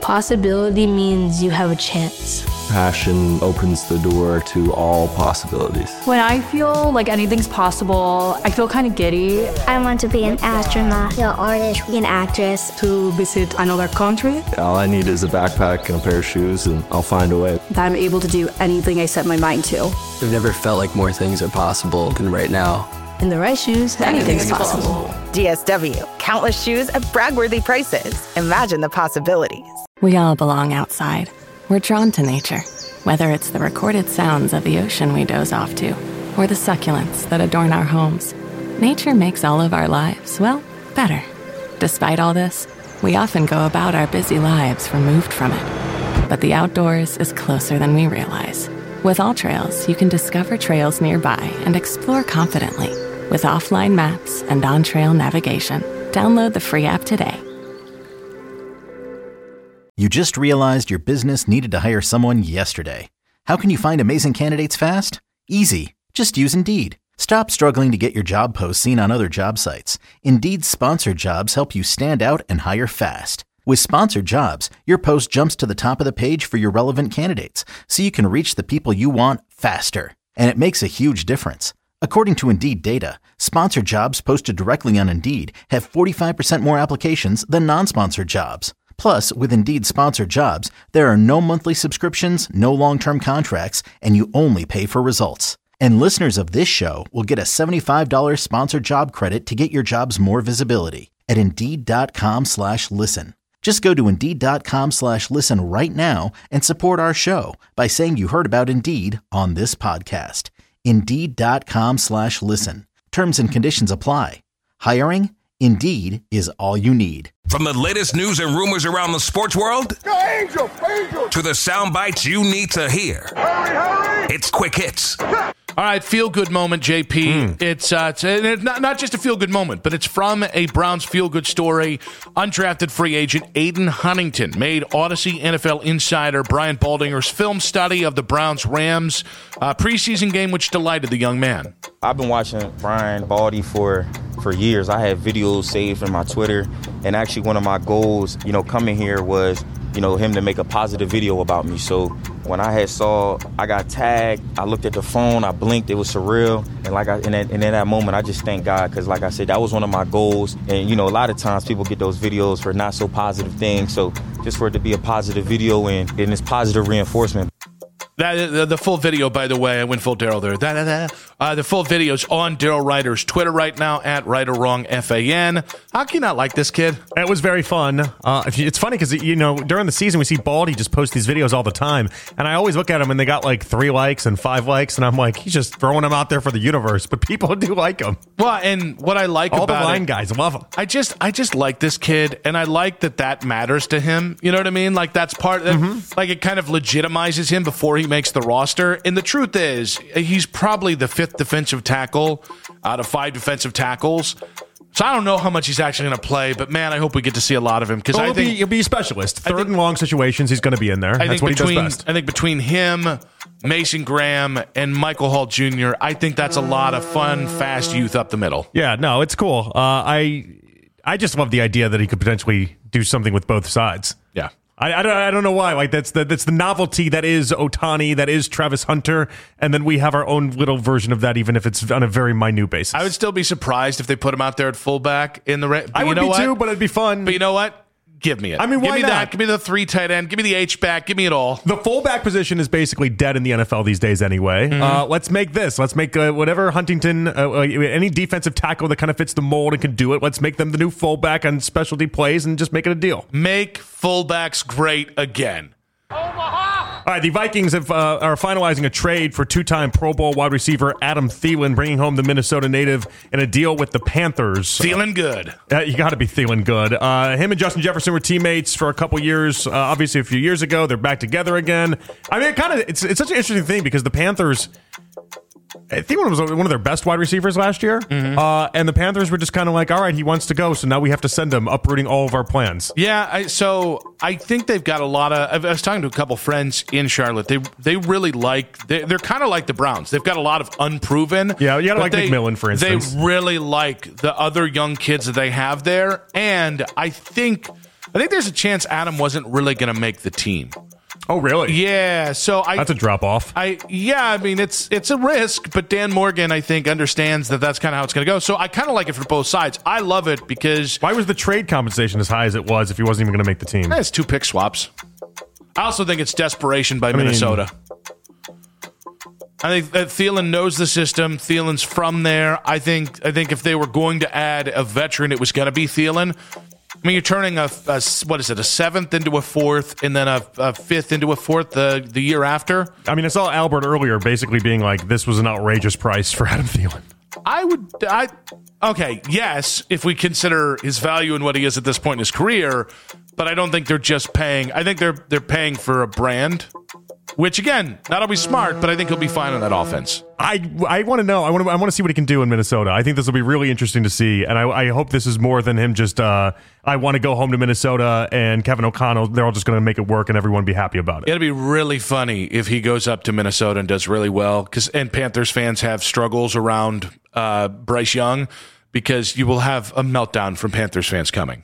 Possibility means you have a chance. Passion opens the door to all possibilities. When I feel like anything's possible, I feel kind of giddy. I want to be an astronaut, an artist, an actress. To visit another country. All I need is a backpack and a pair of shoes, and I'll find a way. That I'm able to do anything I set my mind to. I've never felt like more things are possible than right now. In the right shoes, anything's possible. DSW, countless shoes at brag-worthy prices. Imagine the possibilities. We all belong outside. We're drawn to nature, whether it's the recorded sounds of the ocean we doze off to, or the succulents that adorn our homes. Nature makes all of our lives, well, better. Despite all this, we often go about our busy lives removed from it. But the outdoors is closer than we realize. With AllTrails, you can discover trails nearby and explore confidently with offline maps and on-trail navigation. Download the free app today. You just realized your business needed to hire someone yesterday. How can you find amazing candidates fast? Easy. Just use Indeed. Stop struggling to get your job posts seen on other job sites. Indeed's sponsored jobs help you stand out and hire fast. With sponsored jobs, your post jumps to the top of the page for your relevant candidates, so you can reach the people you want faster. And it makes a huge difference. According to Indeed data, sponsored jobs posted directly on Indeed have 45% more applications than non-sponsored jobs. Plus, with Indeed sponsored jobs, there are no monthly subscriptions, no long-term contracts, and you only pay for results. And listeners of this show will get a $75 sponsored job credit to get your jobs more visibility at Indeed.com/listen. Just go to Indeed.com/listen right now and support our show by saying you heard about Indeed on this podcast. Indeed.com/listen. Terms and conditions apply. Hiring? Indeed is all you need. From the latest news and rumors around the sports world to the sound bites you need to hear. Hurry. It's Quick Hits. All right, feel-good moment, JP. It's not just a feel-good moment, but it's from a Browns feel-good story. Undrafted free agent Aiden Huntington made Odyssey NFL insider Brian Baldinger's film study of the Browns-Rams preseason game, which delighted the young man. I've been watching Brian Baldy for years. I have videos saved in my Twitter, and actually one of my goals, coming here was, him to make a positive video about me. So when I got tagged, I looked at the phone, I blinked, it was surreal. And in that moment, I just thank God, because like I said, that was one of my goals. And, a lot of times people get those videos for not so positive things. So just for it to be a positive video and it's positive reinforcement. The full video, by the way, I went full Daryl there. The full video's on Daryl Ryder's Twitter right now, at RightorWrongFAN. How can you not like this kid? It was very fun. It's funny because, during the season, we see Baldy just post these videos all the time. And I always look at them and they got like 3 likes and 5 likes. And I'm like, he's just throwing them out there for the universe. But people do like him. Well, and what I like all about the line guys love him. I just like this kid, and I like that matters to him. You know what I mean? Like that's part of like it kind of legitimizes him before he makes the roster. And the truth is, he's probably the 5th defensive tackle out of 5 defensive tackles. So I don't know how much he's actually going to play, but man, I hope we get to see a lot of him, because I think he'll be a specialist. Third and long situations, he's going to be in there. That's what he does best. I think between him, Mason Graham, and Michael Hall Jr., I think that's a lot of fun, fast youth up the middle. Yeah, no, it's cool. I just love the idea that he could potentially do something with both sides. Yeah. I don't know why. Like that's the novelty that is Ohtani, that is Travis Hunter, and then we have our own little version of that, even if it's on a very minute basis. I would still be surprised if they put him out there at fullback in the. I would be too, but it'd be fun. But you know what? Give me it. I mean, why give me not? that. Give me the 3 tight end. Give me the H-back. Give me it all. The fullback position is basically dead in the NFL these days anyway. Let's make this. Let's make whatever Huntington, any defensive tackle that kind of fits the mold and can do it. Let's make them the new fullback on specialty plays and just make it a deal. Make fullbacks great again. All right, the Vikings are finalizing a trade for 2-time Pro Bowl wide receiver Adam Thielen, bringing home the Minnesota native in a deal with the Panthers. Thielen good. You got to be Thielen good. Him and Justin Jefferson were teammates for a couple years. Obviously, a few years ago, they're back together again. I mean, it's such an interesting thing because the Panthers, Thielen was one of their best wide receivers last year, and the Panthers were just kind of like, all right, he wants to go, so now we have to send him, uprooting all of our plans. Yeah, so I think they've got a lot of. I was talking to a couple friends in Charlotte. They really like. They're kind of like the Browns. They've got a lot of unproven. Yeah, you got to like McMillan, for instance. They really like the other young kids that they have there, and I think I think there's a chance Adam wasn't really going to make the team. Oh, really? Yeah. So that's a drop off. I mean, it's a risk, but Dan Morgan, I think, understands that that's kind of how it's going to go. So I kind of like it for both sides. I love it because why was the trade compensation as high as it was if he wasn't even going to make the team? It's 2 pick swaps. I also think it's desperation by Minnesota. I think that Thielen knows the system. Thielen's from there. I think if they were going to add a veteran, it was going to be Thielen. I mean, you're turning a 7th into a 4th, and then a 5th into a 4th the year after. I mean, I saw Albert earlier basically being like, this was an outrageous price for Adam Thielen. Okay, yes, if we consider his value and what he is at this point in his career, but I don't think they're just paying. I think they're paying for a brand, which again, not always smart, but I think he'll be fine on that offense. I want to know. I want to see what he can do in Minnesota. I think this will be really interesting to see, and I hope this is more than him just. I want to go home to Minnesota and Kevin O'Connell. They're all just going to make it work, and everyone be happy about it. It'll be really funny if he goes up to Minnesota and does really well. And Panthers fans have struggles around Bryce Young because you will have a meltdown from Panthers fans coming.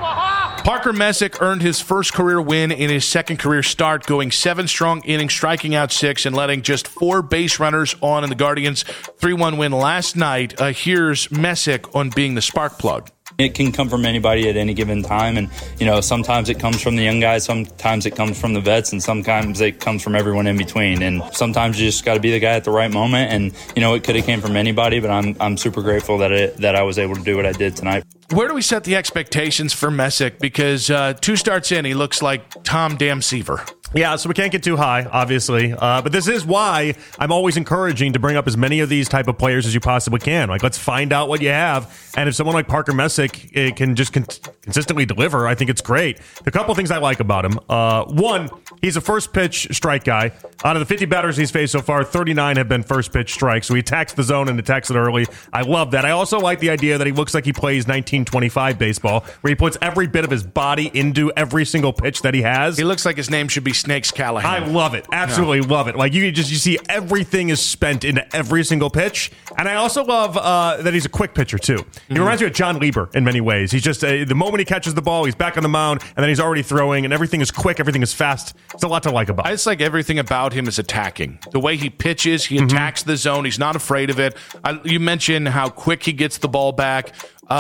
Parker Messick earned his first career win in his second career start, going 7 strong innings, striking out 6, and letting just 4 base runners on in the Guardians' 3-1 win last night. Here's Messick on being the spark plug. It can come from anybody at any given time, and sometimes it comes from the young guys, sometimes it comes from the vets, and sometimes it comes from everyone in between. And sometimes you just got to be the guy at the right moment. And it could have came from anybody, but I'm super grateful that I was able to do what I did tonight. Where do we set the expectations for Messick? Because 2 starts in, he looks like Tom Damn Seaver. Yeah, so we can't get too high, obviously. But this is why I'm always encouraging to bring up as many of these type of players as you possibly can. Like, let's find out what you have. And if someone like Parker Messick can just consistently deliver, I think it's great. A couple things I like about him. One, he's a first pitch strike guy. Out of the 50 batters he's faced so far, 39 have been first pitch strikes. So he attacks the zone and attacks it early. I love that. I also like the idea that he looks like he plays 1925 baseball, where he puts every bit of his body into every single pitch that he has. He looks like his name should be Snakes Callahan. I love it. Absolutely love it. Like you see everything is spent into every single pitch. And I also love that he's a quick pitcher too. He reminds me of John Lieber in many ways. He's just the moment he catches the ball, he's back on the mound, and then he's already throwing, and everything is quick, everything is fast. It's a lot to like about him. I just like everything about him is attacking. The way he pitches, he attacks the zone. He's not afraid of it. You mentioned how quick he gets the ball back.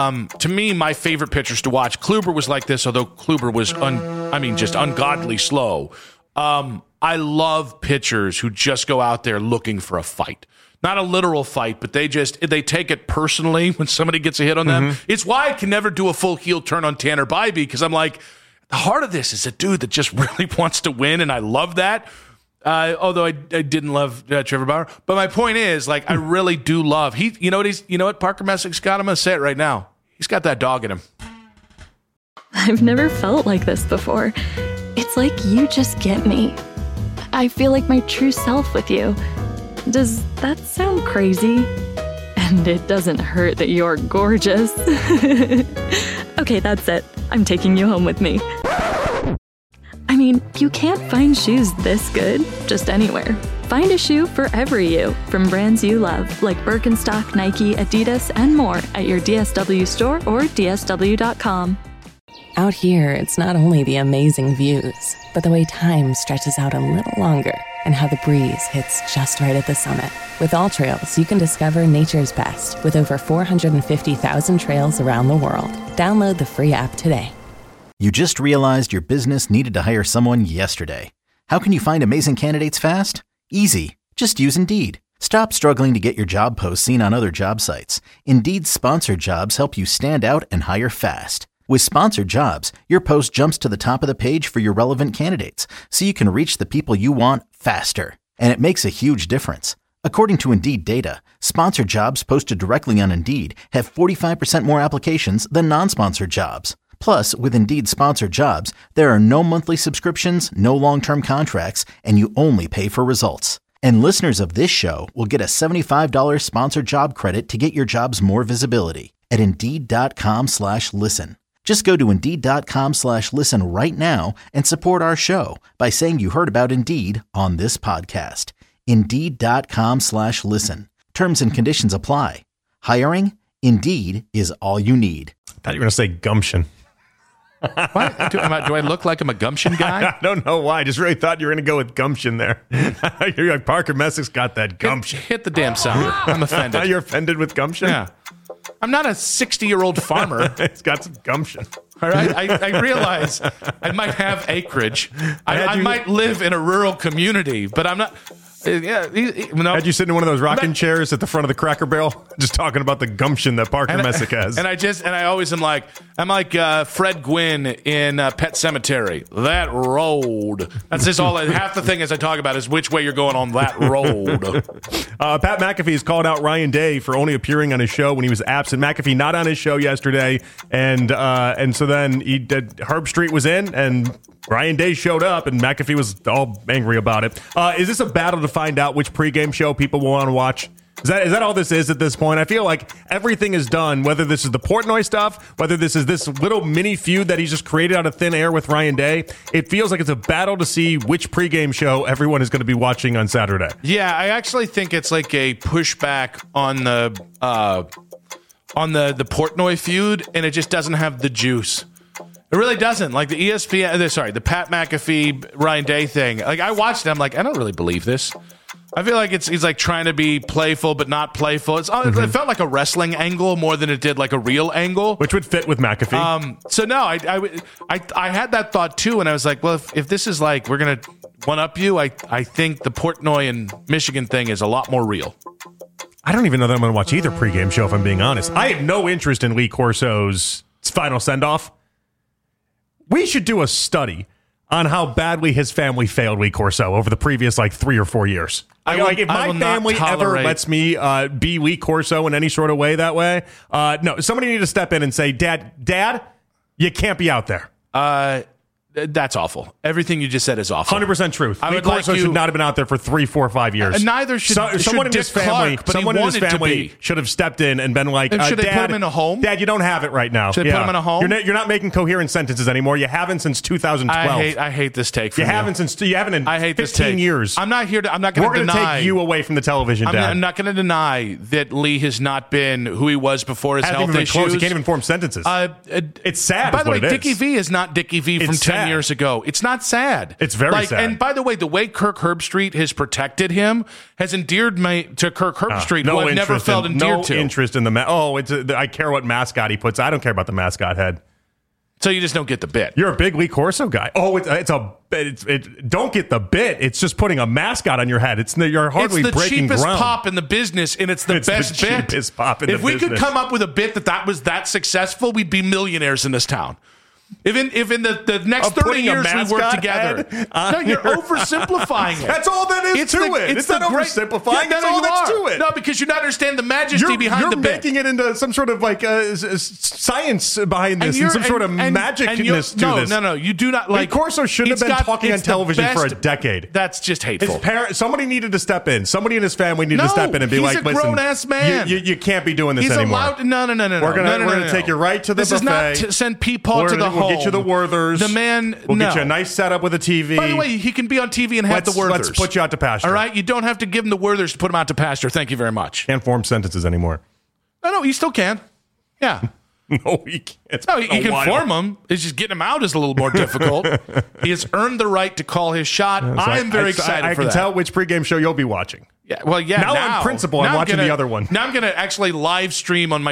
To me, my favorite pitchers to watch, Kluber was like this, although Kluber was just ungodly slow. I love pitchers who just go out there looking for a fight. Not a literal fight, but they take it personally when somebody gets a hit on them. It's why I can never do a full heel turn on Tanner Bybee, because I'm like, the heart of this is a dude that just really wants to win, and I love that. Although I didn't love Trevor Bauer. But my point is, like, I really do love you know what Parker Messick's got? I'm going to say it right now. He's got that dog in him. I've never felt like this before. It's like you just get me. I feel like my true self with you. Does that sound crazy? And it doesn't hurt that you're gorgeous. Okay, that's it. I'm taking you home with me. I mean, you can't find shoes this good just anywhere. Find a shoe for every you from brands you love, like Birkenstock, Nike, Adidas, and more at your DSW store or DSW.com. Out here, it's not only the amazing views, but the way time stretches out a little longer and how the breeze hits just right at the summit. With AllTrails, you can discover nature's best with over 450,000 trails around the world. Download the free app today. You just realized your business needed to hire someone yesterday. How can you find amazing candidates fast? Easy. Just use Indeed. Stop struggling to get your job posts seen on other job sites. Indeed's sponsored jobs help you stand out and hire fast. With sponsored jobs, your post jumps to the top of the page for your relevant candidates, so you can reach the people you want faster. And it makes a huge difference. According to Indeed data, sponsored jobs posted directly on Indeed have 45% more applications than non-sponsored jobs. Plus, with Indeed sponsored jobs, there are no monthly subscriptions, no long-term contracts, and you only pay for results. And listeners of this show will get a $75 sponsored job credit to get your jobs more visibility at Indeed.com/listen. Just go to Indeed.com/listen right now and support our show by saying you heard about Indeed on this podcast. Indeed.com/listen. Terms and conditions apply. Hiring? Indeed is all you need. I thought you were going to say gumption. What? Do I look like I'm a gumption guy? I don't know why. I just really thought you were going to go with gumption there. You're like, Parker Messick's got that gumption. Hit the damn sound. I'm offended. You're offended with gumption? Yeah. I'm not a 60-year-old farmer. It's got some gumption. All right. I realize I might have acreage. I might live in a rural community, but I'm not. Yeah, no. Had you sitting in one of those rocking chairs at the front of the Cracker Barrel, just talking about the gumption that Parker Messick has. And I always am like, Fred Gwynn in Pet Sematary. That road. That's just all. Half the thing as I talk about is which way you're going on that road. Pat McAfee has called out Ryan Day for only appearing on his show when he was absent. McAfee not on his show yesterday, and so then Herb Street was in, and Ryan Day showed up, and McAfee was all angry about it. Is this a battle to find out which pregame show people will want to watch? Is that all this is at this point? I feel like everything is done, whether this is the Portnoy stuff, whether this is this little mini feud that he's just created out of thin air with Ryan Day. It feels like it's a battle to see which pregame show everyone is going to be watching on Saturday. Yeah, I actually think it's like a pushback on the Portnoy feud, and it just doesn't have the juice. It really doesn't. Like the the Pat McAfee, Ryan Day thing. Like I watched it, I'm like, I don't really believe this. I feel like he's like trying to be playful, but not playful. It felt like a wrestling angle more than it did like a real angle. Which would fit with McAfee. So no, I had that thought too, and I was like, well, if this is like, we're going to one-up you, I think the Portnoy and Michigan thing is a lot more real. I don't even know that I'm going to watch either pregame show, if I'm being honest. I have no interest in Lee Corso's final send-off. We should do a study on how badly his family failed Lee Corso over the previous 3 or 4 years. If my family ever lets me be Lee Corso in any sort of way that way, no, somebody need to step in and say, Dad, you can't be out there. That's awful. Everything you just said is awful. 100% truth. Lee Corso should not have been out there for 3, 4, 5 years. Neither should someone in his family. Clark, someone in his family should have stepped in and been like, should they Dad, put him in a home? Dad, you don't have it right now. Should they put him in a home? You're not making coherent sentences anymore. You haven't since 2012. I hate this take from you. You haven't in 15 years. I'm not going to deny. We're going to take you away from the television, Dad. I'm not going to deny that Lee has not been who he was before his health issues. Close. He can't even form sentences. It's sad. By the way, Dickie V is not Dickie V from 10 years ago. It's not sad. It's very sad. And by the way, the way Kirk Herbstreit has protected him has endeared me to Kirk Herbstreit, who I've never felt endeared to. No interest in the I care what mascot he puts. I don't care about the mascot head. So you just don't get the bit. You're a big Lee Corso guy. Oh, don't get the bit. It's just putting a mascot on your head. You're hardly breaking ground. It's the cheapest pop in the business, and it's the best bit. Cheapest pop in the business. If we could come up with a bit that was that successful, we'd be millionaires in this town. If in the next 30 years we work together. No, you're oversimplifying it. That's all that is to it. It's not oversimplifying. That's all that's to it. No, because you don't understand the majesty behind the bit. You're making it into some sort of science behind this and some sort of magicness to this. No, you do not like. Lee Corso shouldn't have been talking on television for a decade. That's just hateful. Somebody needed to step in. Somebody in his family needed to step in and be like, listen, he's a grown-ass man. You can't be doing this anymore. No. We're going to take you right to the buffet. This is not to send Peepaw to the home. We'll get you the Werthers. The man, we'll get you a nice setup with a TV. By the way, he can be on TV and have the Werthers. Let's put you out to pasture. All right? You don't have to give him the Werthers to put him out to pasture. Thank you very much. Can't form sentences anymore. No, you still can. Yeah. No, he can't. No, he can form them. It's just getting him out is a little more difficult. He has earned the right to call his shot. I am very excited for that. I can tell which pregame show you'll be watching. Yeah, well, yeah. Now in principle, I'm watching the other one. Now I'm going to actually live stream on my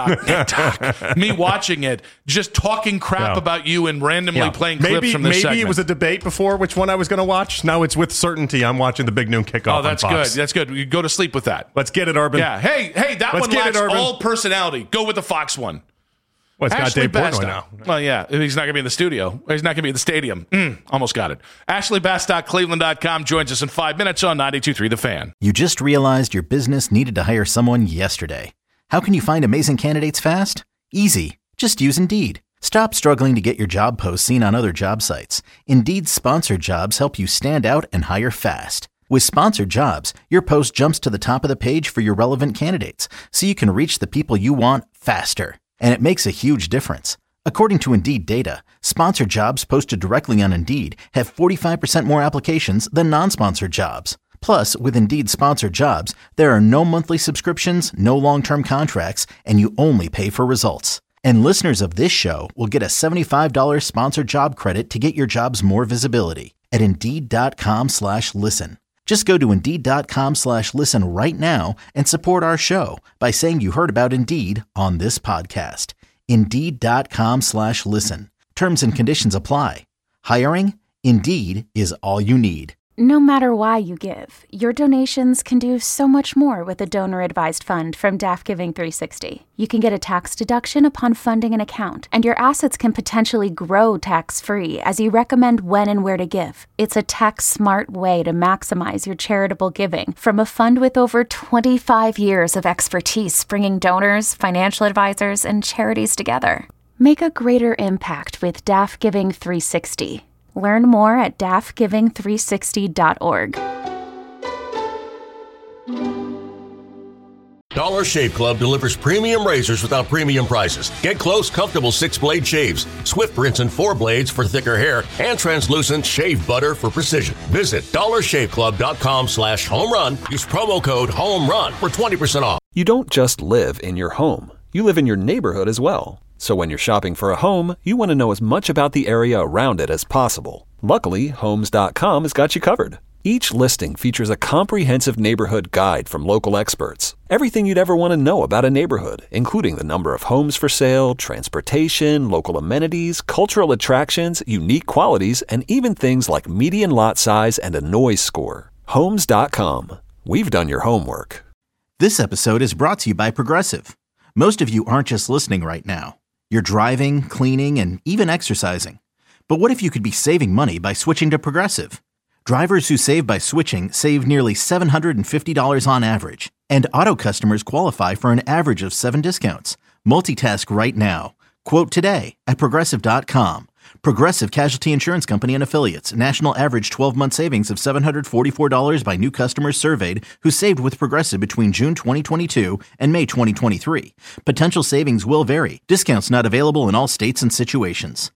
TikTok, me watching it, just talking crap about you and randomly playing clips from this segment. Maybe it was a debate before which one I was going to watch. Now it's with certainty I'm watching the Big Noon Kickoff. Oh, that's on Fox. good. That's good. You go to sleep with that. Let's get it, Urban. Yeah. Hey, that one lacks all personality. Go with the Fox one. Well, it's Ashley got Dave Portnoy Bastock. now. Well, yeah. He's not going to be in the studio. He's not going to be in the stadium. Almost got it. Ashley Bastock, Cleveland.com, joins us in 5 minutes on 92.3 The Fan. You just realized your business needed to hire someone yesterday. How can you find amazing candidates fast? Easy. Just use Indeed. Stop struggling to get your job posts seen on other job sites. Indeed's sponsored jobs help you stand out and hire fast. With sponsored jobs, your post jumps to the top of the page for your relevant candidates, so you can reach the people you want faster. And it makes a huge difference. According to Indeed data, sponsored jobs posted directly on Indeed have 45% more applications than non-sponsored jobs. Plus, with Indeed sponsored jobs, there are no monthly subscriptions, no long-term contracts, and you only pay for results. And listeners of this show will get a $75 sponsored job credit to get your jobs more visibility at Indeed.com/listen. Just go to Indeed.com/listen right now and support our show by saying you heard about Indeed on this podcast. Indeed.com/listen. Terms and conditions apply. Hiring? Indeed is all you need. No matter why you give, your donations can do so much more with a donor-advised fund from DAF Giving 360. You can get a tax deduction upon funding an account, and your assets can potentially grow tax-free as you recommend when and where to give. It's a tax-smart way to maximize your charitable giving from a fund with over 25 years of expertise bringing donors, financial advisors, and charities together. Make a greater impact with DAF Giving 360. Learn more at dafgiving360.org. Dollar Shave Club delivers premium razors without premium prices. Get close, comfortable 6-blade shaves, swift rinse and 4 blades for thicker hair, and translucent shave butter for precision. Visit dollarshaveclub.com/home run. Use promo code HOMERUN for 20% off. You don't just live in your home. You live in your neighborhood as well. So when you're shopping for a home, you want to know as much about the area around it as possible. Luckily, Homes.com has got you covered. Each listing features a comprehensive neighborhood guide from local experts. Everything you'd ever want to know about a neighborhood, including the number of homes for sale, transportation, local amenities, cultural attractions, unique qualities, and even things like median lot size and a noise score. Homes.com. We've done your homework. This episode is brought to you by Progressive. Most of you aren't just listening right now. You're driving, cleaning, and even exercising. But what if you could be saving money by switching to Progressive? Drivers who save by switching save nearly $750 on average. And auto customers qualify for an average of 7 discounts. Multitask right now. Quote today at Progressive.com. Progressive Casualty Insurance Company and Affiliates. National average 12-month savings of $744 by new customers surveyed who saved with Progressive between June 2022 and May 2023. Potential savings will vary. Discounts not available in all states and situations.